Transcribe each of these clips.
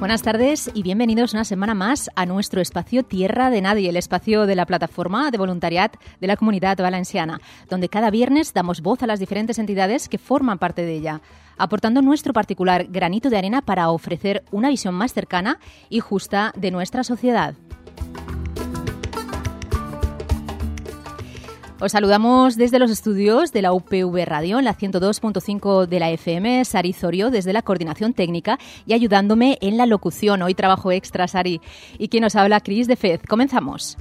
Buenas tardes y bienvenidos una semana más a nuestro espacio Tierra de Nadie, el espacio de la plataforma de voluntariat de la Comunitat Valenciana, donde cada viernes damos voz a las diferentes entidades que forman parte de ella, aportando nuestro particular granito de arena para ofrecer una visión más cercana y justa de nuestra sociedad. Os saludamos desde los estudios de la UPV Radio en la 102.5 de la FM, Sari Zorio desde la coordinación técnica y ayudándome en la locución. Hoy trabajo extra, Sari. Y quien nos habla, Cris de Fez. Comenzamos.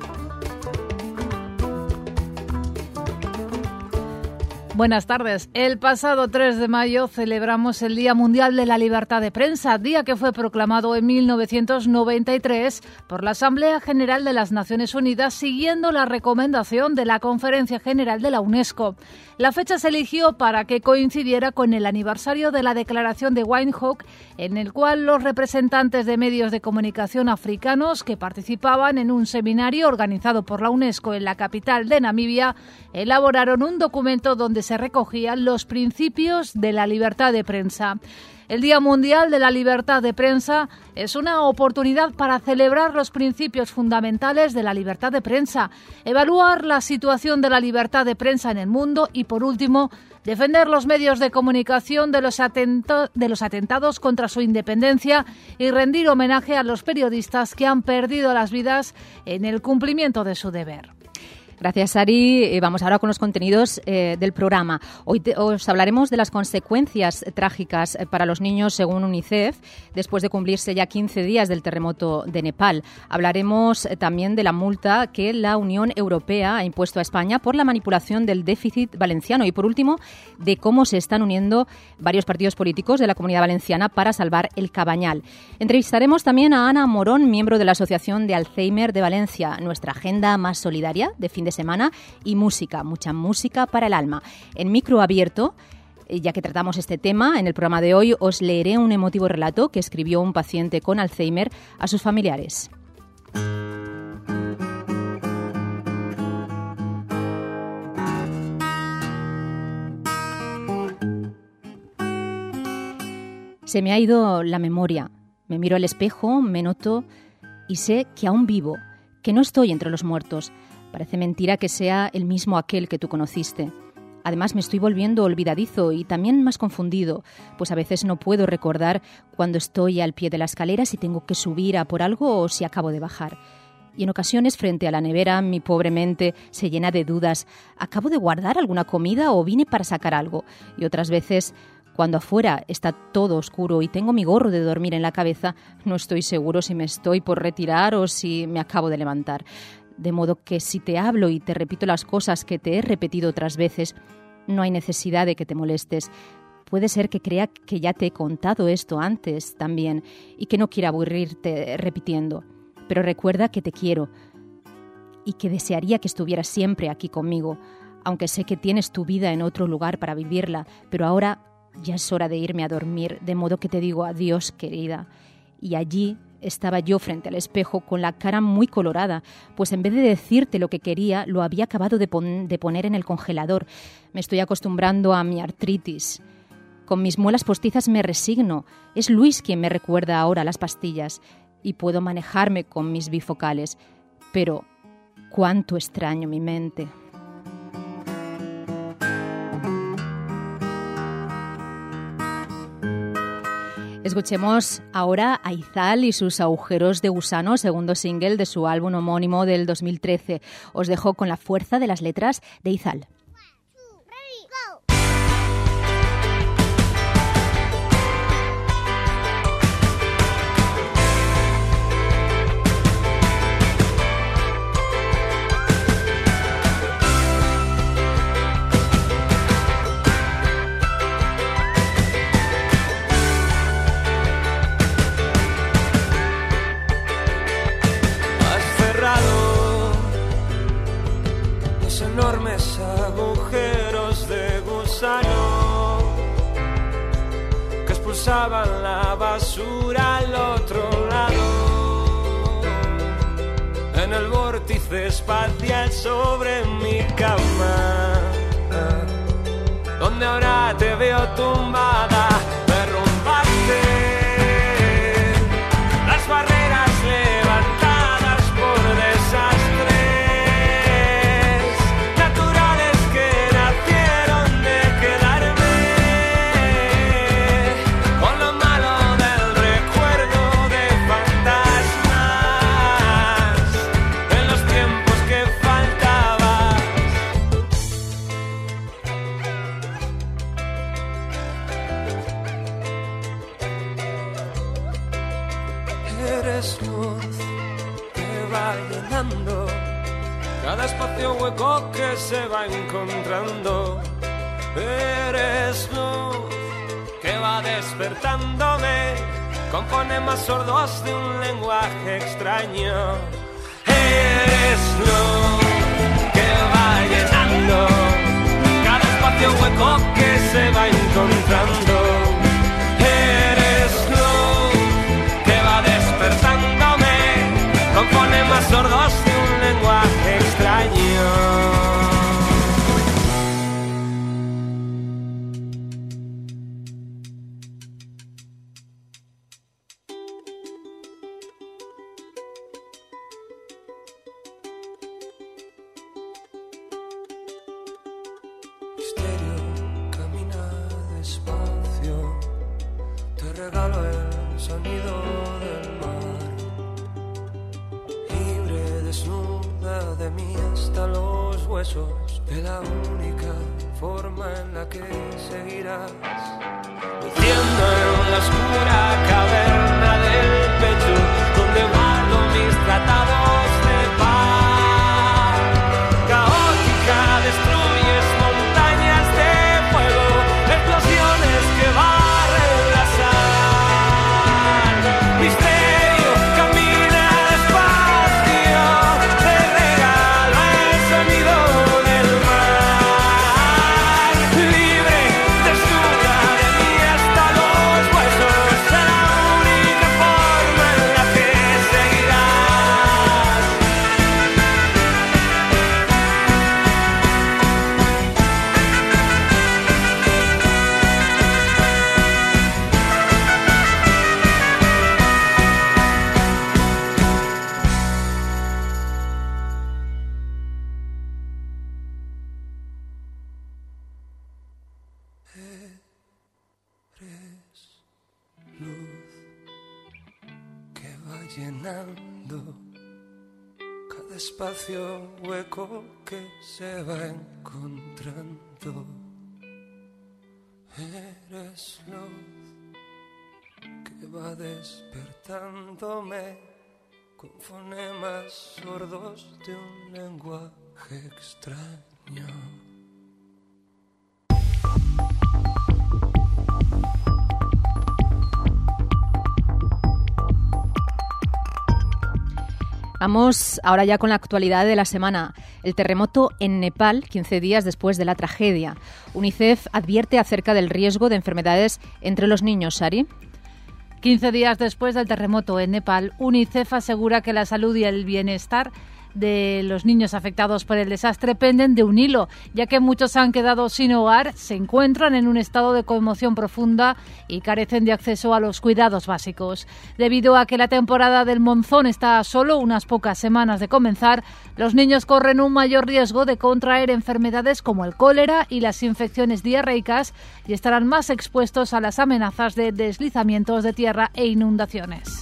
Buenas tardes. El pasado 3 de mayo celebramos el Día Mundial de la Libertad de Prensa, día que fue proclamado en 1993 por la Asamblea General de las Naciones Unidas siguiendo la recomendación de la Conferencia General de la UNESCO. La fecha se eligió para que coincidiera con el aniversario de la Declaración de Windhoek, en el cual los representantes de medios de comunicación africanos que participaban en un seminario organizado por la UNESCO en la capital de Namibia elaboraron un documento donde se recogían los principios de la libertad de prensa. El Día Mundial de la Libertad de Prensa es una oportunidad para celebrar los principios fundamentales de la libertad de prensa, evaluar la situación de la libertad de prensa en el mundo y, por último, defender los medios de comunicación de los atentados contra su independencia y rendir homenaje a los periodistas que han perdido las vidas en el cumplimiento de su deber. Gracias, Sari. Vamos ahora con los contenidos del programa. Hoy os hablaremos de las consecuencias trágicas para los niños según UNICEF, después de cumplirse ya 15 días del terremoto de Nepal. Hablaremos también de la multa que la Unión Europea ha impuesto a España por la manipulación del déficit valenciano y, por último, de cómo se están uniendo varios partidos políticos de la Comunidad Valenciana para salvar el Cabañal. Entrevistaremos también a Ana Morón, miembro de la Asociación de Alzheimer de Valencia, nuestra agenda más solidaria de fin de semana y música, mucha música para el alma. En micro abierto, ya que tratamos este tema, en el programa de hoy os leeré un emotivo relato que escribió un paciente con Alzheimer a sus familiares. Se me ha ido la memoria. Me miro al espejo, me noto y sé que aún vivo, que no estoy entre los muertos. Parece mentira que sea el mismo aquel que tú conociste. Además, me estoy volviendo olvidadizo y también más confundido, pues a veces no puedo recordar cuando estoy al pie de la escalera si tengo que subir a por algo o si acabo de bajar. Y en ocasiones, frente a la nevera, mi pobre mente se llena de dudas. ¿Acabo de guardar alguna comida o vine para sacar algo? Y otras veces, cuando afuera está todo oscuro y tengo mi gorro de dormir en la cabeza, no estoy seguro si me estoy por retirar o si me acabo de levantar. De modo que si te hablo y te repito las cosas que te he repetido otras veces, no hay necesidad de que te molestes. Puede ser que crea que ya te he contado esto antes también y que no quiera aburrirte repitiendo. Pero recuerda que te quiero y que desearía que estuvieras siempre aquí conmigo, aunque sé que tienes tu vida en otro lugar para vivirla, pero ahora ya es hora de irme a dormir, de modo que te digo adiós, querida. Y allí estaba yo frente al espejo con la cara muy colorada, pues en vez de decirte lo que quería, lo había acabado de poner en el congelador. Me estoy acostumbrando a mi artritis. Con mis muelas postizas me resigno. Es Luis quien me recuerda ahora las pastillas y puedo manejarme con mis bifocales. Pero cuánto extraño mi mente. Escuchemos ahora a Izal y sus agujeros de gusano, segundo single de su álbum homónimo del 2013. Os dejo con la fuerza de las letras de Izal. Enormes agujeros de gusano que expulsaban la basura al otro lado, en el vórtice espacial sobre mi cama, donde ahora te veo tumbada, derrumbaste Eres luz que va llenando cada espacio hueco que se va encontrando. Eres luz que va despertándome con fonemas sordos de un lenguaje extraño. Eres luz que va llenando cada espacio hueco que se va encontrando. Eres luz que va despertándome con fonemas sordos de un lenguaje extraño. Regalo el sonido del mar, libre, desnuda de mí hasta los huesos, de la única forma en la que seguirás, luciendo en la oscura caverna del pecho, donde guardo mis tratados de paz. Caótica destruyes montañas de fuego, explosiones que barren la sal. Misterio camina despacio, te regala el sonido del mar. Libre, desnuda de mí hasta los huesos, de la única forma en la que seguirás. Eres luz que va llenando cada espacio hueco que se va encontrando. Eres luz que va despertándome con fonemas sordos de un lenguaje extraño. Vamos ahora ya con la actualidad de la semana. El terremoto en Nepal, 15 días después de la tragedia. UNICEF advierte acerca del riesgo de enfermedades entre los niños, Sari. 15 días después del terremoto en Nepal, UNICEF asegura que la salud y el bienestar de los niños afectados por el desastre penden de un hilo, ya que muchos han quedado sin hogar, se encuentran en un estado de conmoción profunda y carecen de acceso a los cuidados básicos. Debido a que la temporada del monzón está a solo unas pocas semanas de comenzar, los niños corren un mayor riesgo de contraer enfermedades como el cólera y las infecciones diarreicas y estarán más expuestos a las amenazas de deslizamientos de tierra e inundaciones.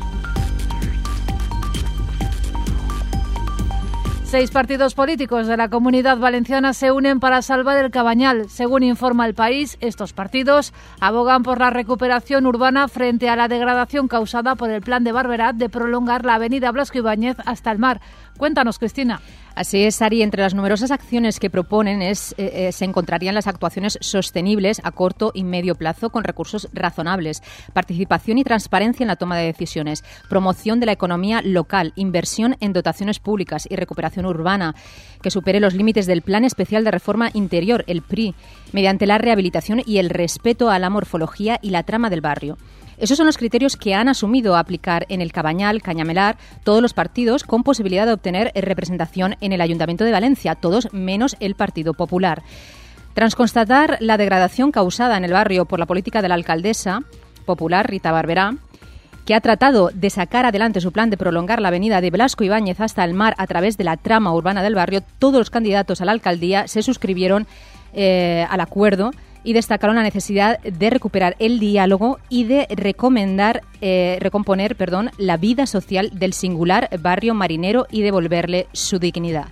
6 partidos políticos de la Comunidad Valenciana se unen para salvar el Cabanyal. Según informa El País, estos partidos abogan por la recuperación urbana frente a la degradación causada por el plan de Barberá de prolongar la avenida Blasco Ibáñez hasta el mar. Cuéntanos, Cristina. Así es, Ari. Entre las numerosas acciones que proponen se encontrarían las actuaciones sostenibles a corto y medio plazo con recursos razonables, participación y transparencia en la toma de decisiones, promoción de la economía local, inversión en dotaciones públicas y recuperación urbana que supere los límites del Plan Especial de Reforma Interior, el PRI, mediante la rehabilitación y el respeto a la morfología y la trama del barrio. Esos son los criterios que han asumido aplicar en el Cabanyal, Cañamelar, todos los partidos con posibilidad de obtener representación en el Ayuntamiento de Valencia, todos menos el Partido Popular. Tras constatar la degradación causada en el barrio por la política de la alcaldesa popular, Rita Barberá, que ha tratado de sacar adelante su plan de prolongar la avenida de Blasco Ibáñez hasta el mar a través de la trama urbana del barrio, todos los candidatos a la alcaldía se suscribieron al acuerdo y destacaron la necesidad de recuperar el diálogo y de recomponer la vida social del singular barrio marinero y devolverle su dignidad.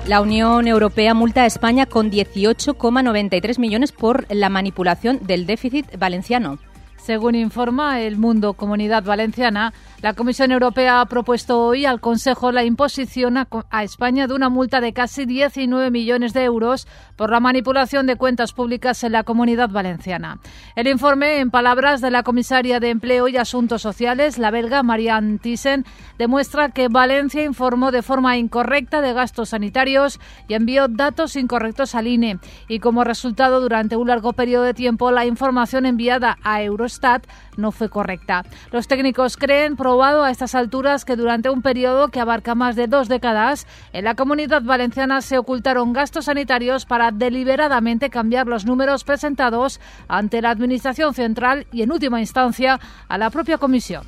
La Unión Europea multa a España con 18,93 millones por la manipulación del déficit valenciano. Según informa El Mundo Comunidad Valenciana, la Comisión Europea ha propuesto hoy al Consejo la imposición a España de una multa de casi 19 millones de euros por la manipulación de cuentas públicas en la Comunidad Valenciana. El informe, en palabras de la comisaria de Empleo y Asuntos Sociales, la belga Marianne Thyssen, demuestra que Valencia informó de forma incorrecta de gastos sanitarios y envió datos incorrectos al INE. Y como resultado, durante un largo periodo de tiempo, la información enviada a Eurostat no fue correcta. Los técnicos creen, probado a estas alturas, que durante un periodo que abarca más de 2 décadas, en la Comunidad Valenciana se ocultaron gastos sanitarios para deliberadamente cambiar los números presentados ante la Administración Central y, en última instancia, a la propia Comisión.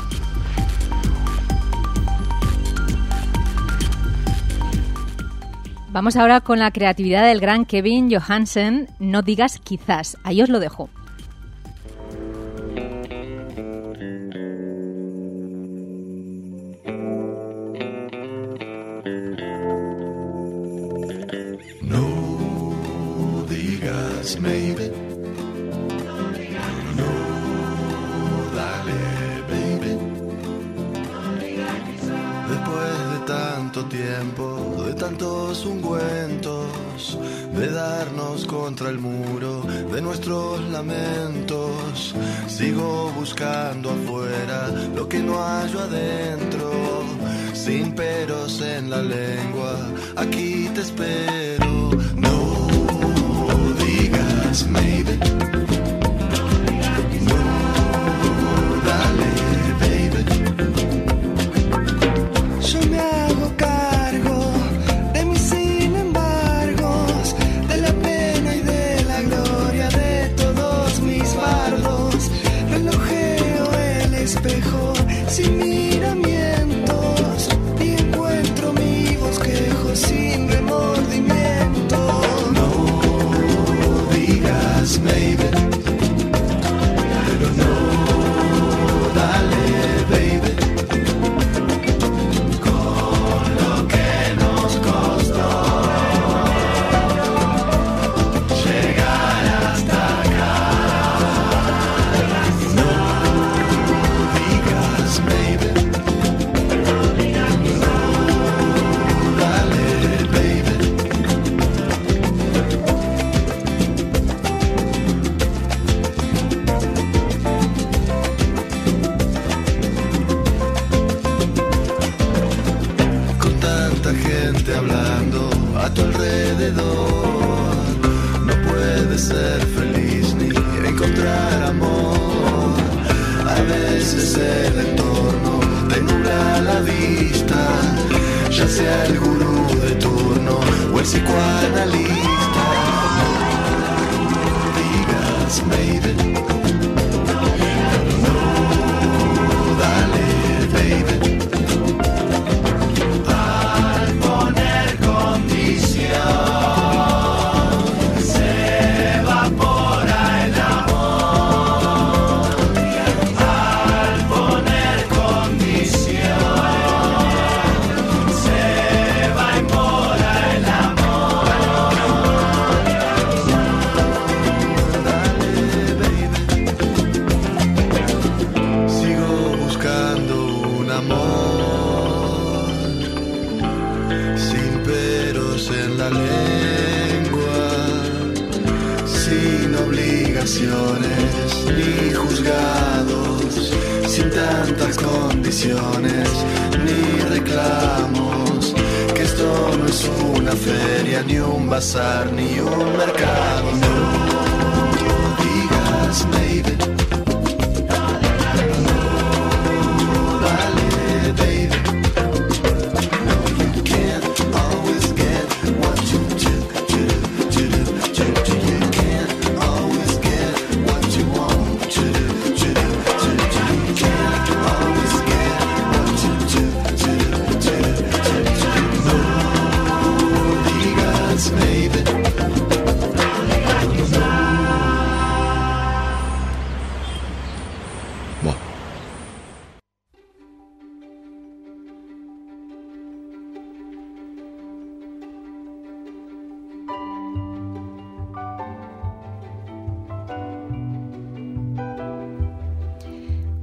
Vamos ahora con la creatividad del gran Kevin Johansen. No digas quizás. Ahí os lo dejo. Maybe. No, dale, baby. Después de tanto tiempo, de tantos ungüentos, de darnos contra el muro de nuestros lamentos, sigo buscando afuera lo que no hallo adentro. Sin peros en la lengua, aquí te espero. No digas maybe. No, dale, baby. Yo me hago cargo de mis sin embargos, de la pena y de la gloria de todos mis bardos. Relojeo el espejo sin miramientos y encuentro mi bosquejo sin remordimiento. Maybe, pero no, dale, baby, con lo que nos costó llegar hasta acá. No digas maybe, no, dale, baby. Hablando a tu alrededor, no puedes ser feliz ni encontrar amor. A veces el entorno te nubla la vista, ya sea el gurú de turno o el psicoanalista. No digas maybe. No, dale, baby. Ni juzgados, sin tantas condiciones ni reclamos, que esto no es una feria, ni un bazar, ni un mercado. No digas maybe. No, dale, baby.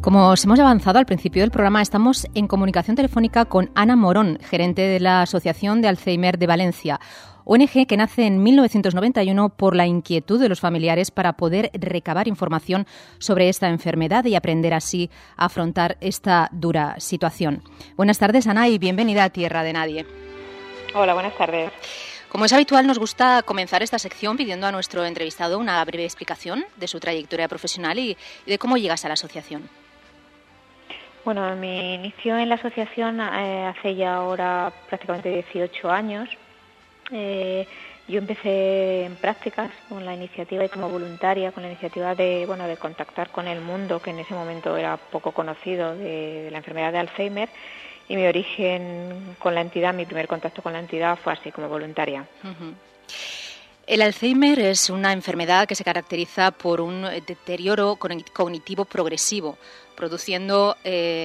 Como os hemos avanzado al principio del programa, estamos en comunicación telefónica con Ana Morón, gerente de la Asociación de Alzheimer de Valencia, ONG que nace en 1991 por la inquietud de los familiares para poder recabar información sobre esta enfermedad y aprender así a afrontar esta dura situación. Buenas tardes, Ana, y bienvenida a Tierra de Nadie. Hola, buenas tardes. Como es habitual, nos gusta comenzar esta sección pidiendo a nuestro entrevistado una breve explicación de su trayectoria profesional y de cómo llegas a la asociación. Bueno, mi inicio en la asociación hace ya ahora prácticamente 18 años. Yo empecé en prácticas con la iniciativa y como voluntaria con la iniciativa de contactar con el mundo, que en ese momento era poco conocido, de la enfermedad de Alzheimer, y mi origen con la entidad, mi primer contacto con la entidad fue así, como voluntaria. Uh-huh. El Alzheimer es una enfermedad que se caracteriza por un deterioro cognitivo progresivo, produciendo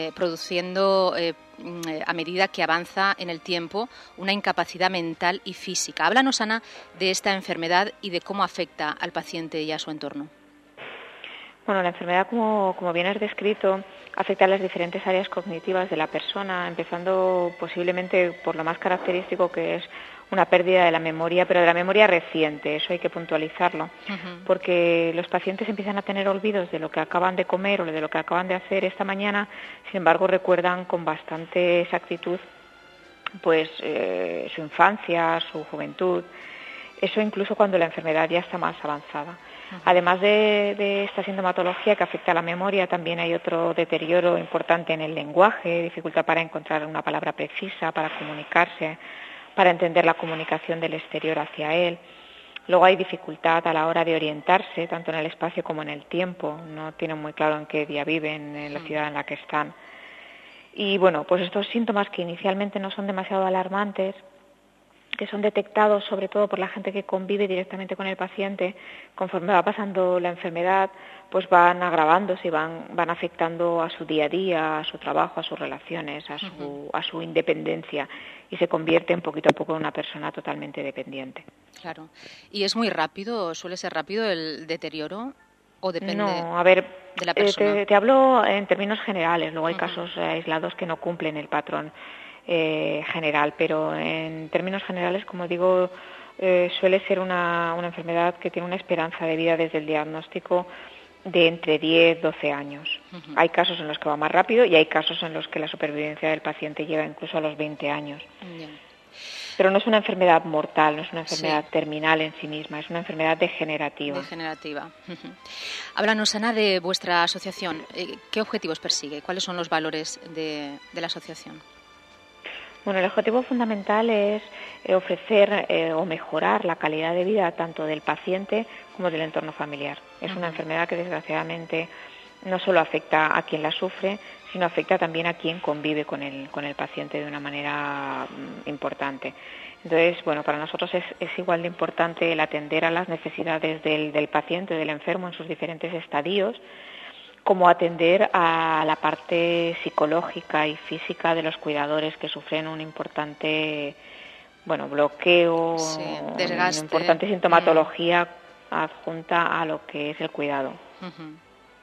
a medida que avanza en el tiempo una incapacidad mental y física. Háblanos, Ana, de esta enfermedad y de cómo afecta al paciente y a su entorno. Bueno, la enfermedad, como bien has descrito, afecta a las diferentes áreas cognitivas de la persona, empezando posiblemente por lo más característico, que es una pérdida de la memoria, pero de la memoria reciente. Eso hay que puntualizarlo, uh-huh. Porque los pacientes empiezan a tener olvidos de lo que acaban de comer o de lo que acaban de hacer esta mañana, sin embargo recuerdan con bastante exactitud su infancia, su juventud, eso incluso cuando la enfermedad ya está más avanzada. Uh-huh. Además de esta sintomatología que afecta a la memoria, también hay otro deterioro importante en el lenguaje, dificultad para encontrar una palabra precisa, para comunicarse, para entender la comunicación del exterior hacia él. Luego hay dificultad a la hora de orientarse, tanto en el espacio como en el tiempo. No tienen muy claro en qué día viven, en la ciudad en la que están. Y bueno, pues estos síntomas que inicialmente no son demasiado alarmantes, que son detectados sobre todo por la gente que convive directamente con el paciente, conforme va pasando la enfermedad, pues van agravándose y van afectando a su día a día, a su trabajo, a sus relaciones, a su independencia, y se convierte poquito a poco en una persona totalmente dependiente. Claro. ¿Y es muy rápido, suele ser rápido el deterioro o depende de la persona? Te hablo en términos generales, luego hay casos aislados que no cumplen el patrón general, pero en términos generales, como digo, suele ser una enfermedad que tiene una esperanza de vida desde el diagnóstico de entre 10 y 12 años. Uh-huh. Hay casos en los que va más rápido y hay casos en los que la supervivencia del paciente llega incluso a los 20 años. Yeah. Pero no es una enfermedad mortal, no es una enfermedad terminal en sí misma, es una enfermedad degenerativa. Uh-huh. Háblanos, Ana, de vuestra asociación. ¿Qué objetivos persigue? ¿Cuáles son los valores de la asociación? Bueno, el objetivo fundamental es ofrecer o mejorar la calidad de vida tanto del paciente como del entorno familiar. Es una enfermedad que desgraciadamente no solo afecta a quien la sufre, sino afecta también a quien convive con el paciente de una manera importante. Entonces, bueno, para nosotros es igual de importante el atender a las necesidades del paciente, del enfermo en sus diferentes estadios, como atender a la parte psicológica y física de los cuidadores que sufren un importante bloqueo, desgaste, una importante sintomatología adjunta a lo que es el cuidado. Uh-huh.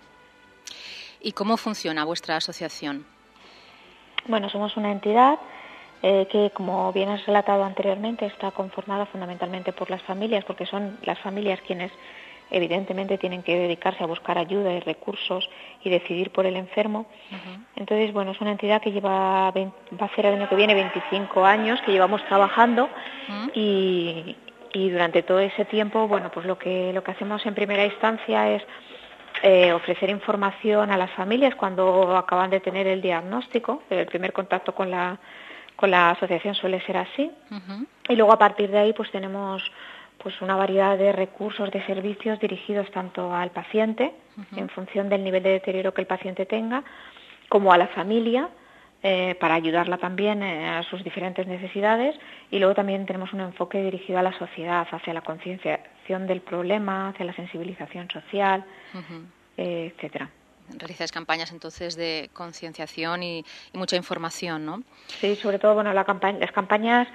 ¿Y cómo funciona vuestra asociación? Bueno, somos una entidad que, como bien has relatado anteriormente, está conformada fundamentalmente por las familias, porque son las familias quienes evidentemente tienen que dedicarse a buscar ayuda y recursos y decidir por el enfermo. Uh-huh. Entonces, bueno, es una entidad que va a ser el año que viene 25 años que llevamos trabajando. Uh-huh. y durante todo ese tiempo, bueno, pues lo que hacemos en primera instancia es ofrecer información a las familias cuando acaban de tener el diagnóstico. El primer contacto con la asociación suele ser así. Uh-huh. Y luego a partir de ahí pues tenemos una variedad de recursos, de servicios dirigidos tanto al paciente, uh-huh, en función del nivel de deterioro que el paciente tenga, como a la familia, para ayudarla también a sus diferentes necesidades, y luego también tenemos un enfoque dirigido a la sociedad, hacia la concienciación del problema, hacia la sensibilización social, uh-huh, etcétera. Realizáis campañas entonces de concienciación y mucha información, ¿no? Sí, sobre todo, bueno, las campañas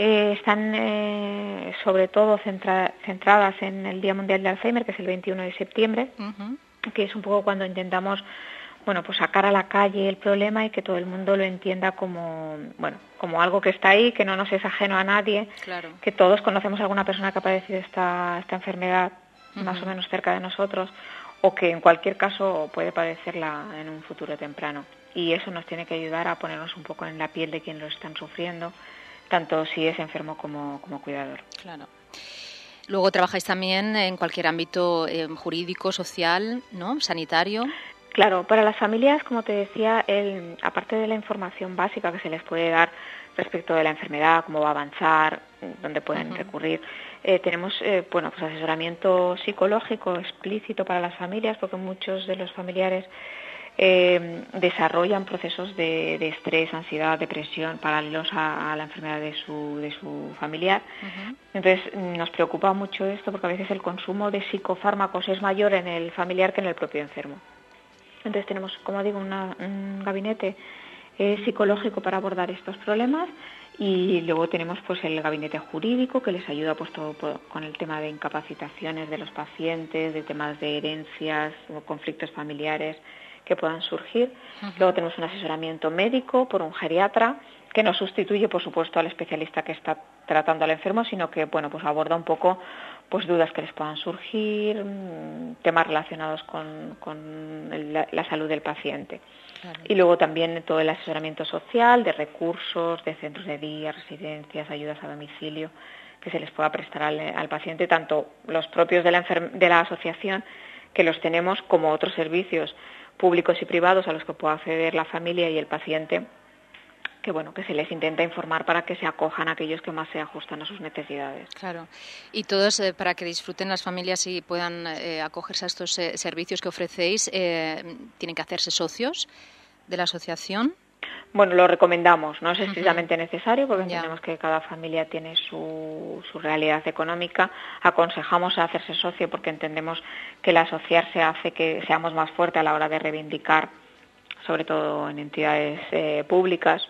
están sobre todo centradas en el Día Mundial de Alzheimer, que es el 21 de septiembre, uh-huh, que es un poco cuando intentamos bueno, pues sacar a la calle el problema y que todo el mundo lo entienda como, bueno, como algo que está ahí, que no nos es ajeno a nadie, Claro. que todos conocemos a alguna persona que ha padecido esta enfermedad más o menos cerca de nosotros, o que en cualquier caso puede padecerla en un futuro temprano. Y eso nos tiene que ayudar a ponernos un poco en la piel de quien lo están sufriendo, tanto si es enfermo como cuidador. Claro. Luego trabajáis también en cualquier ámbito jurídico, social, ¿no? Sanitario. Claro, para las familias, como te decía, aparte de la información básica que se les puede dar respecto de la enfermedad, cómo va a avanzar, dónde pueden recurrir, tenemos pues asesoramiento psicológico explícito para las familias, porque muchos de los familiares desarrollan procesos de estrés, ansiedad, depresión paralelos a la enfermedad de su familiar. Entonces nos preocupa mucho esto, porque a veces el consumo de psicofármacos es mayor en el familiar que en el propio enfermo. Entonces tenemos, como digo, un gabinete psicológico para abordar estos problemas, y luego tenemos pues el gabinete jurídico que les ayuda pues todo con el tema de incapacitaciones de los pacientes, de temas de herencias o conflictos familiares que puedan surgir. Luego tenemos un asesoramiento médico por un geriatra que no sustituye, por supuesto, al especialista que está tratando al enfermo, sino que bueno, pues aborda un poco pues dudas que les puedan surgir, temas relacionados con la salud del paciente. Claro. Y luego también todo el asesoramiento social, de recursos, de centros de día, residencias, ayudas a domicilio, que se les pueda prestar al paciente, tanto los propios de la asociación, que los tenemos, como otros servicios públicos y privados a los que pueda acceder la familia y el paciente, que bueno, que se les intenta informar para que se acojan a aquellos que más se ajustan a sus necesidades. Claro. Y todos, para que disfruten las familias y puedan acogerse a estos servicios que ofrecéis, ¿tienen que hacerse socios de la asociación? Bueno, lo recomendamos, no es estrictamente necesario, porque entendemos que cada familia tiene su realidad económica. Aconsejamos a hacerse socio porque entendemos que el asociarse hace que seamos más fuertes a la hora de reivindicar, sobre todo en entidades públicas.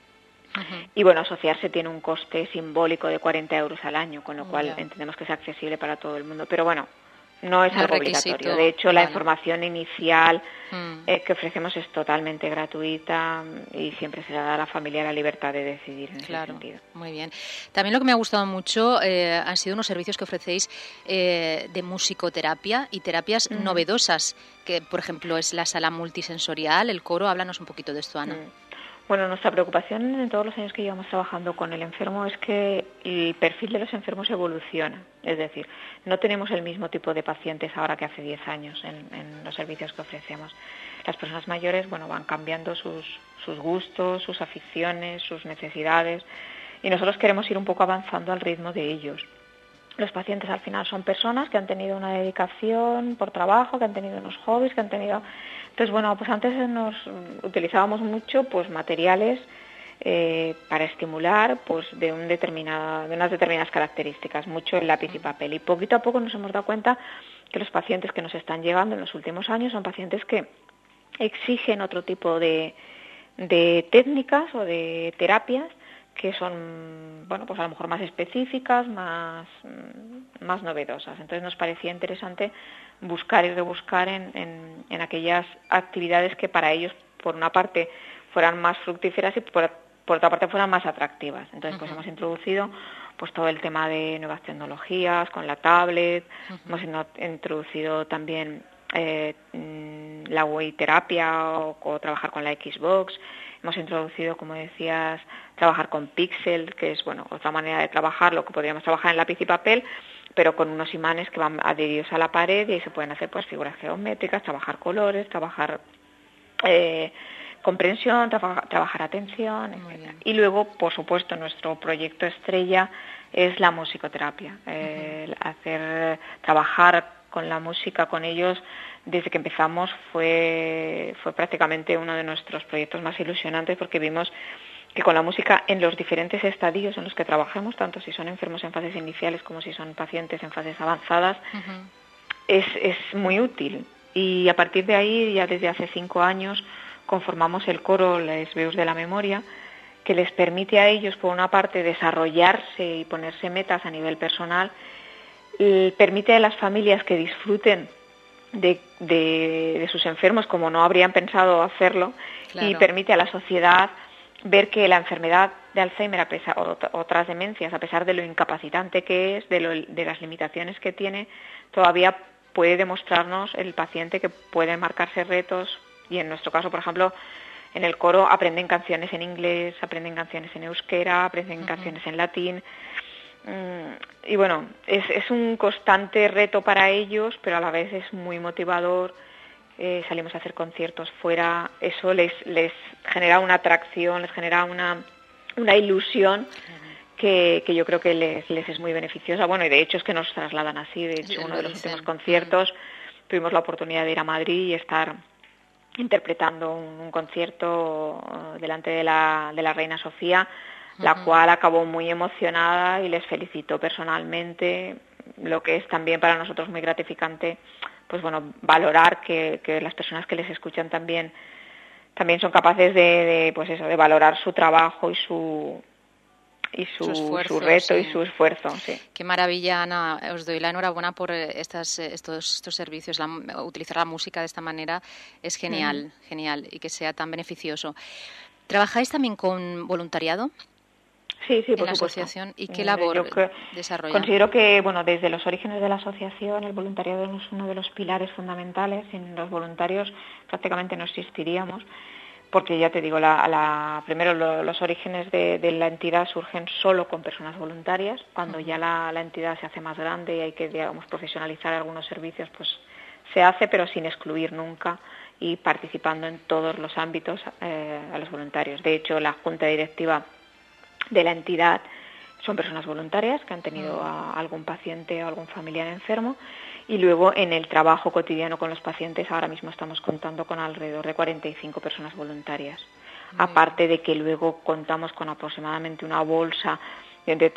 Y bueno, asociarse tiene un coste simbólico de 40 euros al año, con lo cual entendemos que es accesible para todo el mundo. Pero bueno, no es algo obligatorio. De hecho, la información inicial que ofrecemos es totalmente gratuita y siempre se le da a la familia la libertad de decidir en ese sentido. Muy bien. También lo que me ha gustado mucho han sido unos servicios que ofrecéis de musicoterapia y terapias novedosas, que por ejemplo es la sala multisensorial, el coro. Háblanos un poquito de esto, Ana. Bueno, nuestra preocupación en todos los años que llevamos trabajando con el enfermo es que el perfil de los enfermos evoluciona. Es decir, no tenemos el mismo tipo de pacientes ahora que hace 10 años en los servicios que ofrecemos. Las personas mayores, bueno, van cambiando sus gustos, sus aficiones, sus necesidades, y nosotros queremos ir un poco avanzando al ritmo de ellos. Los pacientes al final son personas que han tenido una dedicación por trabajo, que han tenido unos hobbies, que han tenido... Entonces, bueno, pues antes nos utilizábamos mucho pues materiales para estimular pues de unas determinadas características, mucho el lápiz y papel. Y poquito a poco nos hemos dado cuenta que los pacientes que nos están llegando en los últimos años son pacientes que exigen otro tipo de técnicas o de terapias que son, bueno, pues a lo mejor más específicas, más novedosas. Entonces nos parecía interesante buscar y rebuscar en aquellas actividades que para ellos, por una parte, fueran más fructíferas y por otra parte fueran más atractivas. Entonces pues hemos introducido pues todo el tema de nuevas tecnologías con la tablet, hemos introducido también la Wii-terapia o trabajar con la Xbox. Hemos introducido, como decías, trabajar con Pixel, que es bueno otra manera de trabajar, lo que podríamos trabajar en lápiz y papel, pero con unos imanes que van adheridos a la pared, y ahí se pueden hacer pues figuras geométricas, trabajar colores, trabajar comprensión, trabajar atención, etc. Y luego, por supuesto, nuestro proyecto estrella es la musicoterapia, trabajar con la música con ellos. Desde que empezamos fue prácticamente uno de nuestros proyectos más ilusionantes, porque vimos que con la música en los diferentes estadios en los que trabajemos, tanto si son enfermos en fases iniciales como si son pacientes en fases avanzadas, es muy útil. Y a partir de ahí, ya desde hace 5 años, conformamos el coro Les Veus de la Memoria, que les permite a ellos, por una parte, desarrollarse y ponerse metas a nivel personal, permite a las familias que disfruten de sus enfermos como no habrían pensado hacerlo, Claro. y permite a la sociedad ver que la enfermedad de Alzheimer o otras demencias, a pesar de lo incapacitante que es, de las limitaciones que tiene, todavía puede demostrarnos el paciente que pueden marcarse retos, y en nuestro caso, por ejemplo, en el coro aprenden canciones en inglés, aprenden canciones en euskera, aprenden canciones en latín. Y bueno, es un constante reto para ellos, pero a la vez es muy motivador. Salimos a hacer conciertos fuera, eso les genera una atracción, les genera una ilusión que yo creo que les es muy beneficiosa. Bueno, y de hecho es que nos trasladan así. De hecho, uno de los últimos conciertos tuvimos la oportunidad de ir a Madrid y estar interpretando un concierto delante de la Reina Sofía, la cual acabó muy emocionada y les felicitó personalmente, lo que es también para nosotros muy gratificante, pues bueno, valorar que las personas que les escuchan también son capaces de pues eso, de valorar su trabajo y su reto, sí, y su esfuerzo. Sí. Qué maravilla, Ana. Os doy la enhorabuena por estos servicios. Utilizar la música de esta manera es genial, genial, y que sea tan beneficioso. ¿Trabajáis también con voluntariado? Sí, por en la supuesto. Asociación. ¿Y qué labor desarrollan? Considero que, bueno, desde los orígenes de la asociación, el voluntariado es uno de los pilares fundamentales. Sin los voluntarios prácticamente no existiríamos, porque ya te digo, primero los orígenes de la entidad surgen solo con personas voluntarias. Cuando ya la entidad se hace más grande y hay que, digamos, profesionalizar algunos servicios, pues se hace, pero sin excluir nunca y participando en todos los ámbitos a los voluntarios. De hecho, la junta directiva de la entidad son personas voluntarias que han tenido a algún paciente o algún familiar enfermo, y luego en el trabajo cotidiano con los pacientes ahora mismo estamos contando con alrededor de 45 personas voluntarias. Aparte de que luego contamos con aproximadamente una bolsa de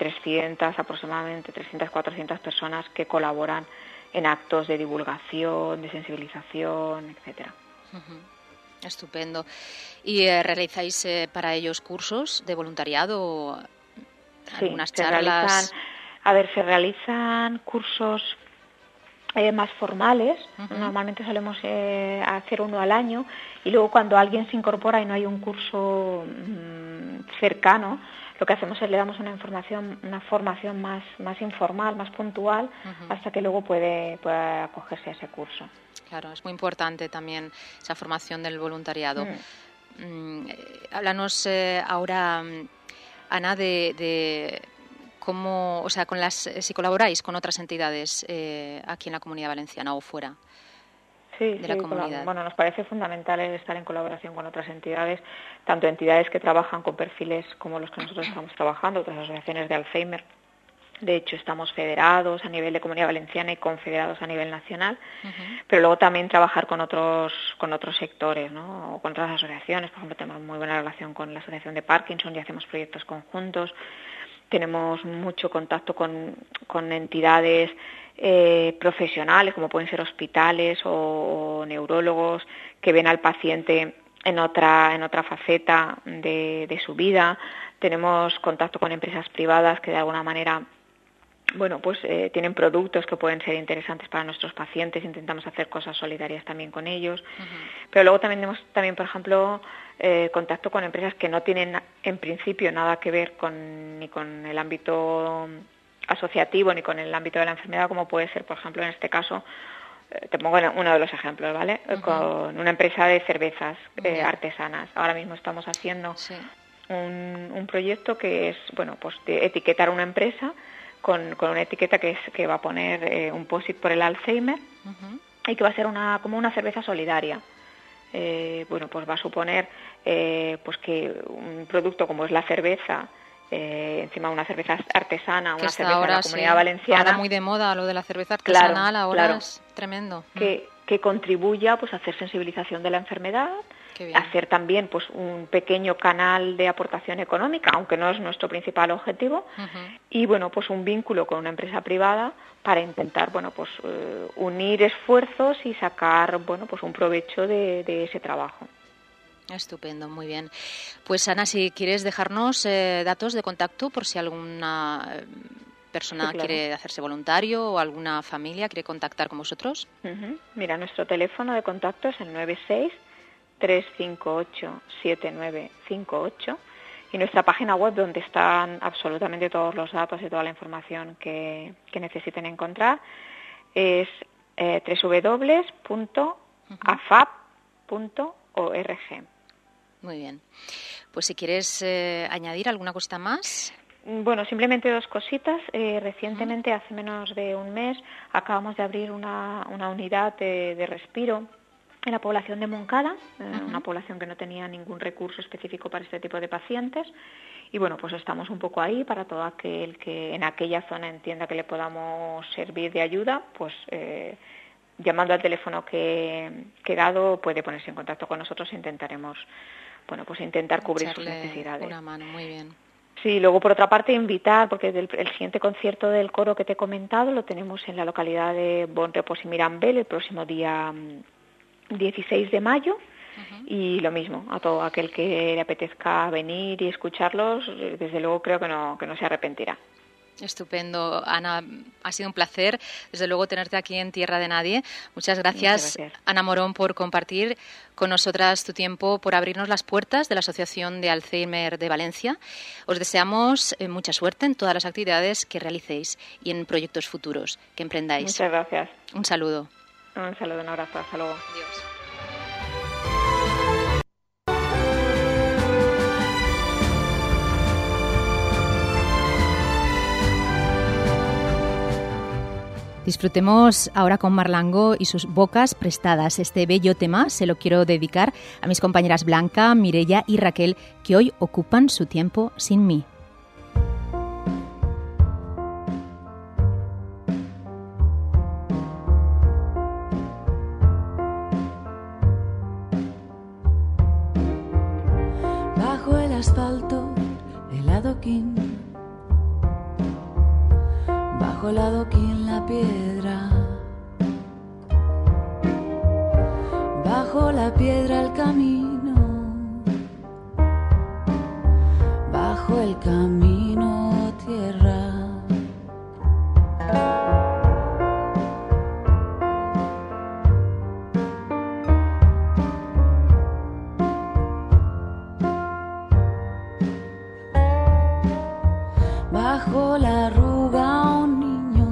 400 personas que colaboran en actos de divulgación, de sensibilización, etcétera. Estupendo. ¿Y realizáis para ellos cursos de voluntariado? ¿Algunas charlas? Se realizan cursos más formales. Normalmente solemos hacer uno al año, y luego cuando alguien se incorpora y no hay un curso cercano, lo que hacemos es le damos una formación más informal, más puntual, hasta que luego pueda acogerse a ese curso. Claro, es muy importante también esa formación del voluntariado. Háblanos ahora, Ana, de cómo, o sea, si colaboráis con otras entidades aquí en la Comunidad Valenciana o fuera de la comunidad. Bueno, nos parece fundamental estar en colaboración con otras entidades, tanto entidades que trabajan con perfiles como los que nosotros estamos trabajando, otras asociaciones de Alzheimer. De hecho, estamos federados a nivel de Comunidad Valenciana y confederados a nivel nacional, pero luego también trabajar con otros sectores, ¿no? O con otras asociaciones. Por ejemplo, tenemos muy buena relación con la Asociación de Parkinson y hacemos proyectos conjuntos. Tenemos mucho contacto con entidades profesionales, como pueden ser hospitales o neurólogos, que ven al paciente en otra faceta de su vida. Tenemos contacto con empresas privadas que de alguna manera tienen productos que pueden ser interesantes para nuestros pacientes. Intentamos hacer cosas solidarias también con ellos. Pero luego también tenemos, por ejemplo, contacto con empresas que no tienen en principio nada que ver ni con el ámbito asociativo ni con el ámbito de la enfermedad, como puede ser, por ejemplo, en este caso, te pongo uno de los ejemplos, ¿vale? Con una empresa de cervezas artesanas. Ahora mismo estamos haciendo un proyecto que es, de etiquetar una empresa con una etiqueta que va a poner un POSIT por el Alzheimer, y que va a ser como una cerveza solidaria. Va a suponer que un producto como es la cerveza, encima una cerveza artesana, una cerveza de la Comunidad Valenciana. Ahora muy de moda lo de la cerveza artesanal, claro, es tremendo. Que contribuya a hacer sensibilización de la enfermedad, hacer también un pequeño canal de aportación económica, aunque no es nuestro principal objetivo, y un vínculo con una empresa privada para intentar unir esfuerzos y sacar un provecho de ese trabajo. Estupendo, muy bien. Pues Ana, si quieres dejarnos datos de contacto por si alguna persona Sí, claro. quiere hacerse voluntario o alguna familia quiere contactar con vosotros. Mira, nuestro teléfono de contacto es el 96-358-7958 y nuestra página web donde están absolutamente todos los datos y toda la información que necesiten encontrar es www.afap.org. Muy bien. Pues si quieres añadir alguna cosita más. Bueno, simplemente 2 cositas. Recientemente, hace menos de un mes, acabamos de abrir una unidad de respiro en la población de Moncada, una población que no tenía ningún recurso específico para este tipo de pacientes. Y bueno, pues estamos un poco ahí para todo aquel que en aquella zona entienda que le podamos servir de ayuda, pues llamando al teléfono que he dado puede ponerse en contacto con nosotros e intentaremos, bueno, pues intentar cubrir sus necesidades. Una mano, muy bien. Sí, luego por otra parte invitar, porque el siguiente concierto del coro que te he comentado lo tenemos en la localidad de Bon Repos y Mirambel el próximo día 16 de mayo. Y lo mismo, a todo aquel que le apetezca venir y escucharlos, desde luego creo que no se arrepentirá. Estupendo, Ana, ha sido un placer, desde luego, tenerte aquí en Tierra de Nadie. Muchas gracias, Ana Morón, por compartir con nosotras tu tiempo, por abrirnos las puertas de la Asociación de Alzheimer de Valencia. Os deseamos mucha suerte en todas las actividades que realicéis y en proyectos futuros que emprendáis. Muchas gracias. Un saludo. Un saludo, un abrazo, hasta luego. Adiós. Disfrutemos ahora con Marlango y sus bocas prestadas. Este bello tema se lo quiero dedicar a mis compañeras Blanca, Mireia y Raquel, que hoy ocupan su tiempo sin mí. Bajo el asfalto, el adoquín. Bajo el adoquín la piedra, bajo la piedra el camino, bajo el camino tierra. Bajo la arruga un niño,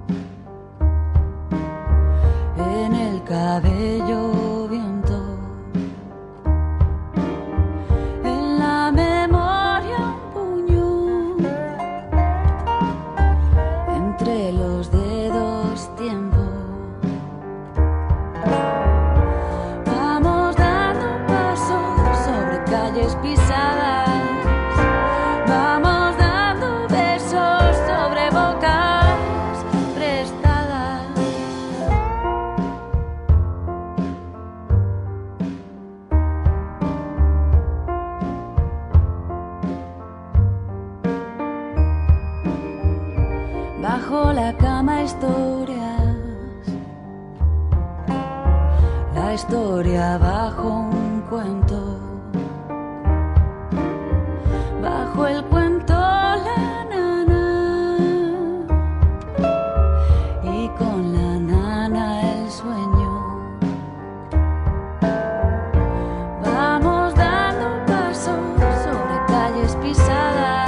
en el cabello viento, en la memoria un puño, entre los dedos tiempo. Vamos dando pasos sobre calles pisadas. Bajo la cama historias, la historia bajo un cuento, bajo el cuento la nana y con la nana el sueño. Vamos dando pasos sobre calles pisadas.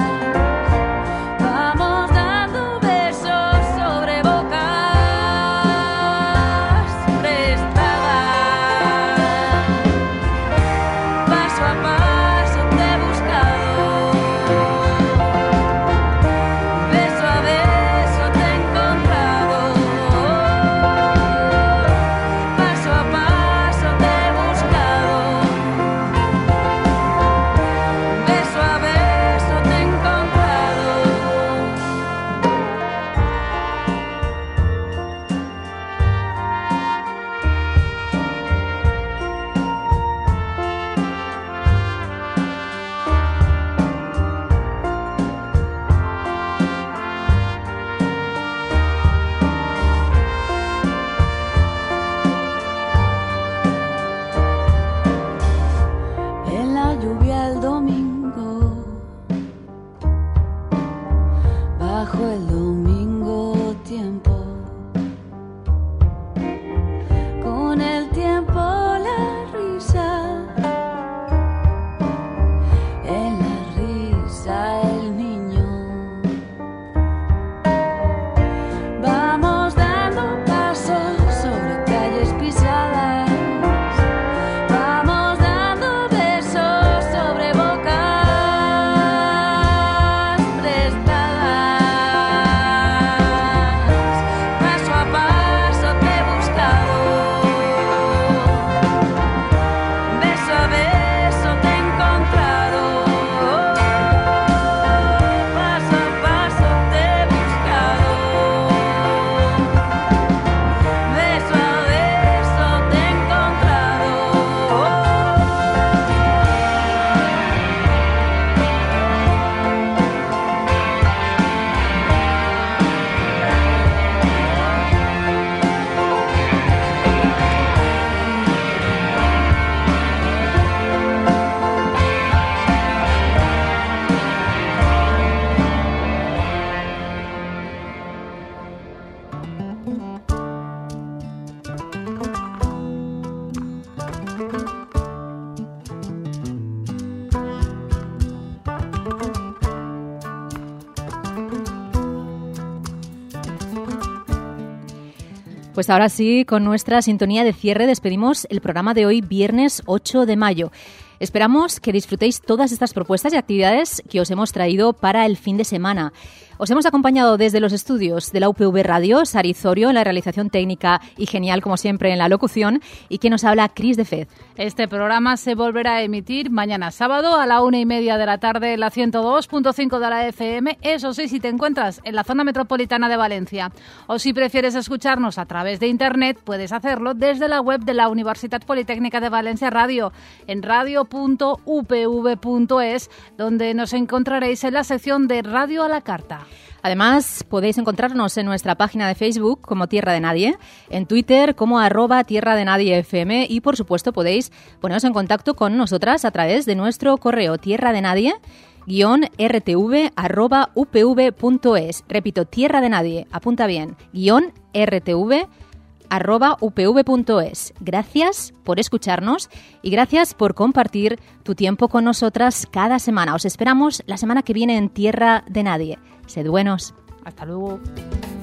Pues ahora sí, con nuestra sintonía de cierre despedimos el programa de hoy, viernes 8 de mayo. Esperamos que disfrutéis todas estas propuestas y actividades que os hemos traído para el fin de semana. Os hemos acompañado desde los estudios de la UPV Radio, Sari Zorio en la realización técnica y genial, como siempre, en la locución, y que nos habla Cris de Fez. Este programa se volverá a emitir mañana sábado a la 1:30 de la tarde en la 102.5 de la FM, eso sí, si te encuentras en la zona metropolitana de Valencia. O si prefieres escucharnos a través de Internet, puedes hacerlo desde la web de la Universitat Politécnica de Valencia Radio, en radio.upv.es, donde nos encontraréis en la sección de Radio a la Carta. Además, podéis encontrarnos en nuestra página de Facebook como Tierra de Nadie, en Twitter como @Tierra de Nadie FM y, por supuesto, podéis poneros en contacto con nosotras a través de nuestro correo tierradenadie-rtv@upv.es. Repito, Tierra de Nadie, apunta bien, @upv.es. Gracias por escucharnos y gracias por compartir tu tiempo con nosotras cada semana. Os esperamos la semana que viene en Tierra de Nadie. Sed buenos. Hasta luego.